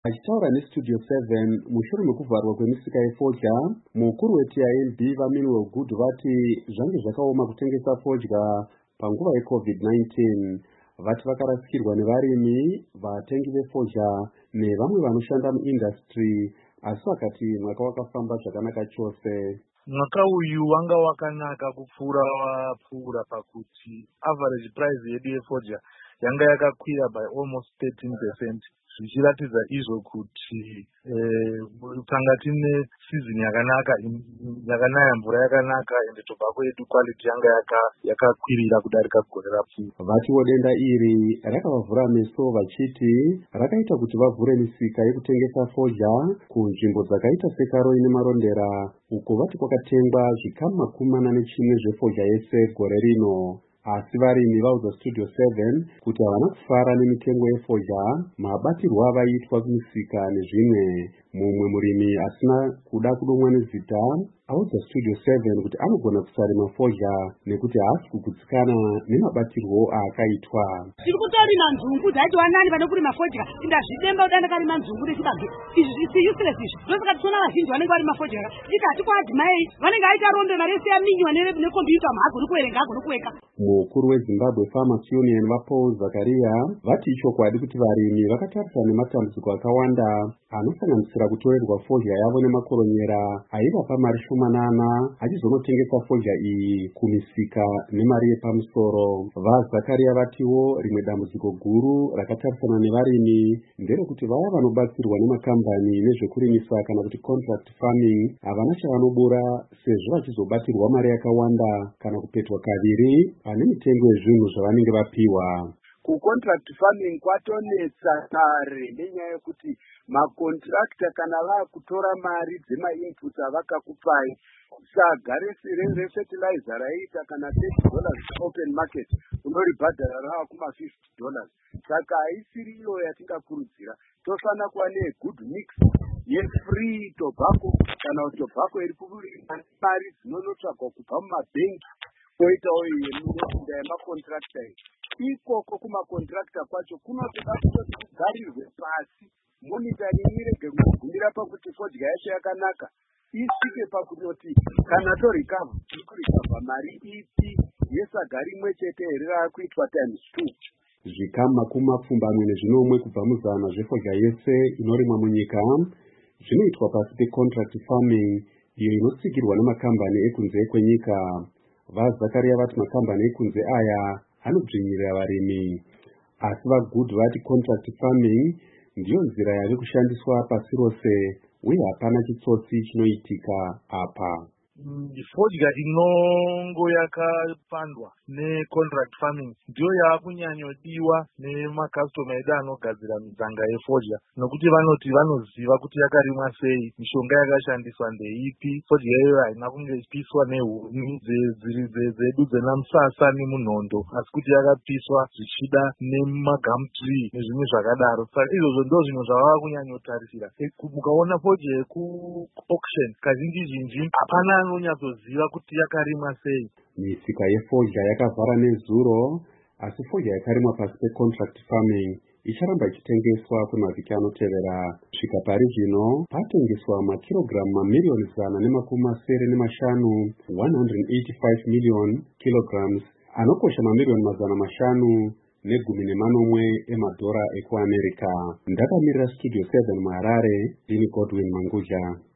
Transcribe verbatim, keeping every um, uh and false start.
Achitaura neStudio seven mushure mekuvharwa kwemisika yefodya, mukuru weT I N B vaMinwell Good vati zvange zvakaoma kutengesa fodya panguva yeCovid nineteen. Vati vakarasikirwa nevarimi, vatengi vefodya nevamwe vanoshanda muindustry, asi vakati mwaka wakafamba zvakanaka chose. Mwaka uyu wanga wakanaka kupfuura wapfuura pakuti average price yedu yefodya yanga yakakwira by almost thirteen percent. Zvichiratidza izvo kuti tanga tine season yakanaka, yakanaya mvura yakanaka, ende tobacco yedu quality yanga yakakwirira kudarika gore rapfuura. Vatiwo denda iri rakavavhura meso vachiti rakaita kuti vavhure misika yekutengesa fodya kunzvimbo dzakaita seKaroi neMarondera, uko vati kwakatengwa zvikamu makumi mana nechimwe zvefodya yese gore rino. Asi varimi vaudza Studio seven kuti havana kufara nemitengo yefodya, mabatirwo avaitwa kumisika nezvimwe. Mumwe murimi asina kuda kudomwa nezita audza Studio seven kuti anogona kusarima fodya nekuti haasi kugutsikana nemabatirwo aakaitwa. Tiri kutorima nzungu dzaiti wanani vane kurima fodya, indazvidemba kuti andakarima nzungu nechibage. Izvi zvisi useless izvi. Ndosaka tinoona vazhinji vanenge varima fodya. Ika ati kwaadzimai vanenge aita rombe mari yese yaminywa nekombiyuta maagoni kuerenga agoni kuweka. Mukuru weZimbabwe Farmers Union vaPaul Zakaria vati ichokwadi kuti varimi vakatarisana nematambudziko akawanda anosanganisira kutorerwa fodya yavo nemakoronyera aivapa mari shomanana achizonotengesa fodya iyi kumisika nemari yepamusoro. VaZakaria vatiwo rimwe dambudziko guru rakatarisana nevarimi nderekuti vaya vanobatsirwa nemakambani nezvekurimisa kana kuti contract farming havana chavanobura, sezvo vachizobatirwa mari yakawanda kana kupetwa kaviri pane mitengo yezvinhu zvavanenge vapiwa. Kucontract farming kwatonetsa kare nenyaya yekuti makontrakta kana vakutora mari dzemainputs avakakupai, sagare refertilizer raita kana thirty dollars open market unoribhadhara rava kuma fifty dollars. Saka haisiri iyo yatingakurudzira. Tofanira kuva negood mix yefree tobacco kana tobacco iri kuburira mari dzinonotsvagwa kubva mumabhengi, koitawo yeminda yemakontrakta. Ikoko kumakontrakta kwacho kunotoda kutoti kugarirwe pasi, monitoring irege kugumira pakuti fodya yacho yakanaka, isvike pakutoti kana torikavha tiri kurikavha mari ipi yesagari imwe chete here rakuitwa times two. Zvikamu makumi mapfumbamwe nezvinomwe kubva muzana zvefodya yese inorimwa munyika zvinoitwa pasi pecontract farming, iyo inotsigirwa nemakambani ekunze kwenyika. VaZakaria vati makambani ekunze aya anodzvinyirira varimi, asi vaGood vati contract farming ndiyo nzira yave kushandiswa pasi rose uye hapana chitsotsi chinoitika apa. Fodya inongo yakapandwa necontract farming ndiyo yakunyanyodiwa nemakastoma edu anogadzira midzanga yefodya, nokuti vanoti vanoziva kuti yakarimwa sei, mishonga yakashandiswa ndeipi, fodya iyoyo haina kunge ichipiswa nehuni dzedu dzenamusasa nemunondo, asi kuti yakapiswa zvichida nemagumtree nezvimwe zvakadaro. Saka izvozvo ndo zvinhu zvavava kunyanyotarisira. Mukaona fodya yeku-auction kazhinji zhinji hapana anonyatsoziva kuti yakarimwa sei. Misika yefodya yakavhara nezuro, asi fodya yakarimwa pasi pecontract farming icharamba ichitengeswa kumavhiki anotevera. Svika pari zvino patengeswa makirogiramu mamiliyoni zana nemakumi masere nemashanu, one hundred eighty-five million kilograms, anokosha mamiliyoni mazana mashanu negumi nemanomwe emadhora ekuAmerica. Ndakamirira Studio seven muHarare, ndini Godwin Manguja.